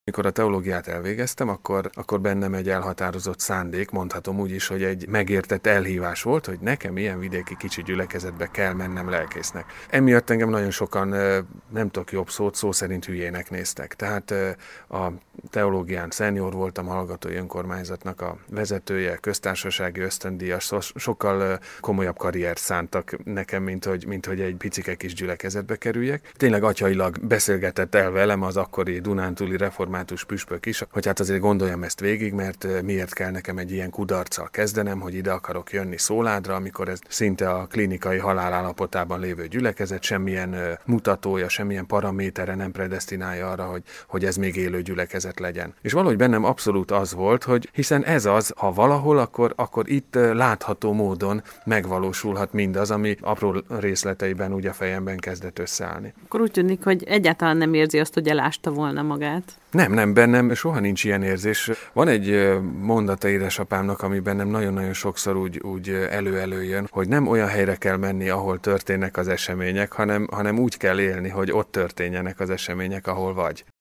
Mikor a teológiát elvégeztem, akkor bennem egy elhatározott szándék, mondhatom úgy is, hogy egy megértett elhívás volt, hogy nekem ilyen vidéki kicsi gyülekezetbe kell mennem lelkésznek. Emiatt engem nagyon sokan, nem tudok jobb szót, szó szerint hülyének néztek. Tehát a teológián szenior voltam, hallgatói önkormányzatnak a vezetője, köztársasági ösztöndíjas, sokkal komolyabb karriert szántak nekem, mint hogy egy picike kis gyülekezetbe kerüljek. Tényleg atyailag beszélgetett el velem az akkori dunántúli református püspök is, hogy hát azért gondoljam ezt végig, mert miért kell nekem egy ilyen kudarccal kezdenem, hogy ide akarok jönni Szóládra, amikor ez szinte a klinikai halál állapotában lévő gyülekezet, semmilyen mutatója, semmilyen paramétere nem predesztinálja arra, hogy ez még élő gyülekezet legyen. És valahogy bennem abszolút az volt, hogy hiszen ez az, ha valahol, akkor itt látható módon megvalósulhat mindaz, ami apró részleteiben úgy a fejemben kezdett összeállni. Akkor úgy tűnik, hogy egyáltalán nem érzi azt, hogy elásta volna magát. Nem, bennem soha nincs ilyen érzés. Van egy mondata édesapámnak, ami bennem nagyon-nagyon sokszor úgy elő-előjön, hogy nem olyan helyre kell menni, ahol történnek az események, hanem úgy kell élni, hogy ott történjenek az események, ahol vagy.